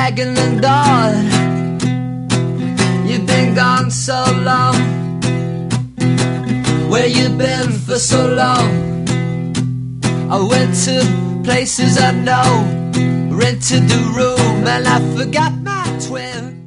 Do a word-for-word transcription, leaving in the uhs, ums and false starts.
dragging the door. You've been gone so long. Where you been for so long? I went to places I know, rented a room, and I forgot my twin.